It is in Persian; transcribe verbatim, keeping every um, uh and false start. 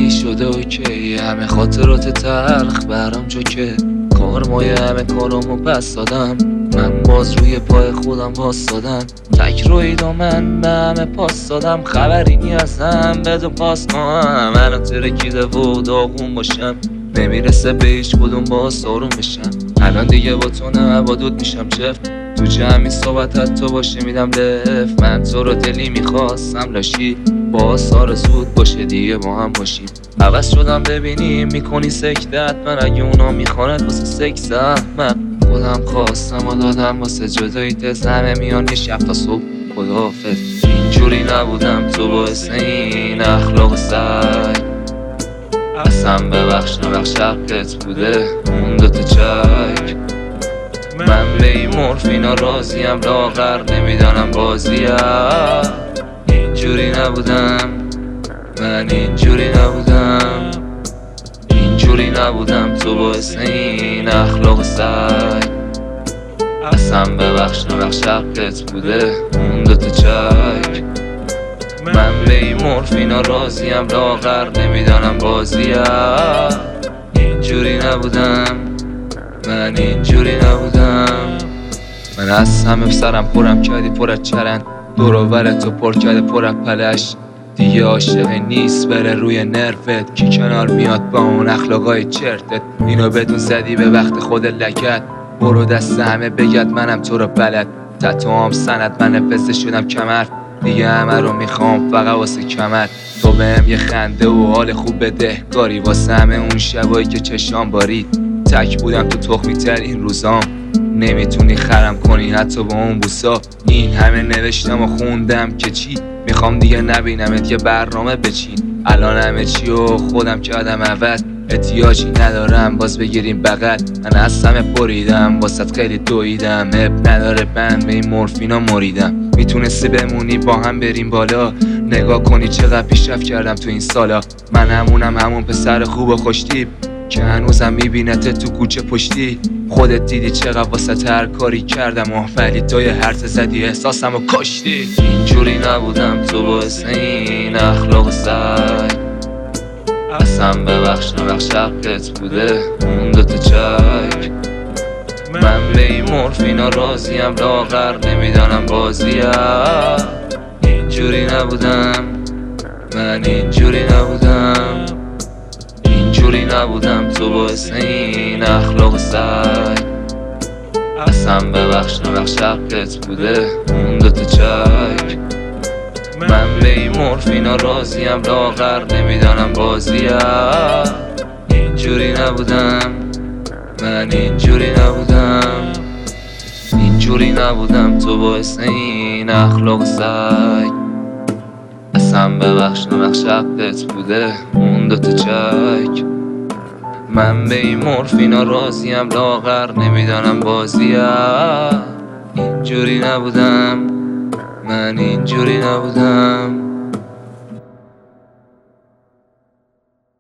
چی شده اوکی، همه خاطرات تلخ برام جوکه، کار مایه همه کارامو پس دادم، من باز روی پای خودم واسادم، تک روید و من به همه پاس دادم، خبری نیازم بدو پاس کنم، الان ترکیده و داغون باشم، نمیرسه به هیچ کدوم باز آروم بشم، الان دیگه با تو نه با دود میشم چف، تو جمعی صحبتت تو باشه میدم لف، من تو رو دلی میخواستم لاشی، با آثار زود باشه دیگه با هم باشیم، عوض شدم ببینیم میکنی سکتت، من اگه اونا میخواند واسه سکس من خودم خواستم و دادم واسه جدایی تست، همه میان یه شب تا صبح خداحافظ، اینجوری نبودم تو باعث این اخلاق سگ، اصلا ببخش نبخش حقت بوده اون دوتا چک، من به این مورفینا راضیم لاغر نمیدانم بازیم، اینجوری نبودم من اینجوری نبودم، اینجوری نبودم تو باعث این اخلاق سگ، اصلا ببخش نبخش حقت بوده اون دوتا چک، من به این مورفینا راضیم لاغر نمیدانم بازیم، اینجوری نبودم من اینجوری نبودم، من از همه سرم پرم کردی پر از چرند، دوروبر تو پر کرده پر از پلش، دیگه عاشق نیست بره روی نرفت، کی کنار میاد با اون اخلاقای چرتت، اینو بدون زدی به وقت خود لکت، برو دست همه بگد منم تو رو بلد، تتوام سند من نفسه شدم کمر، دیگه همه رو میخوام فقط واسه کمر، تو بهم یه خنده و حال خوب بده، کاری واسه همه اون شبایی که چشام بارید، تک بودم تو تخمی تر این روزام، نمیتونی خرم کنی حتی با اون بوسا، این همه نوشتم و خوندم که چی، میخوام دیگه نبینمت یه برنامه بچین، الان همه چی و خودم کردم عوض، احتیاجی ندارم باز بگیریم بغل، من از همه بریدم واسط خیلی دویدم، اب نداره بند به این مورفینا مریدم، میتونستی بمونی با هم بریم بالا، نگاه کنی چقدر پیشرفت کردم تو این سالا، من همونم همون پسر خوب و خوشتیپ که هنوزم میبینت تو کوچه پشتی، خودت دیدی چقدر واسه هر کاری کردم و ولی تو یه هرزه زدی احساسم و کشتی، اینجوری نبودم تو باعث این اخلاق سگ، اصلا ببخش نبخش حقت بوده اون دوتا چک، من به این مورفینا راضیم لاغر نمیدانم بازیم، اینجوری نبودم من اینجوری نبودم، اینجوری نبودم تو باعث این اخلاق سگ، اصلا ببخش نبخش حقت بوده اون دوتا چک، من به این مورفینا راضیم لاغر نمیدانم بازیم، اینجوری نبودم من اینجوری نبودم، اینجوری نبودم تو باعث این اخلاق سگ، اصلا ببخش نبخش حقت بوده اون دوتا چک، من به این مورفینا راضیم لاغر نمیدانم بازیم، اینجوری نبودم من اینجوری نبودم.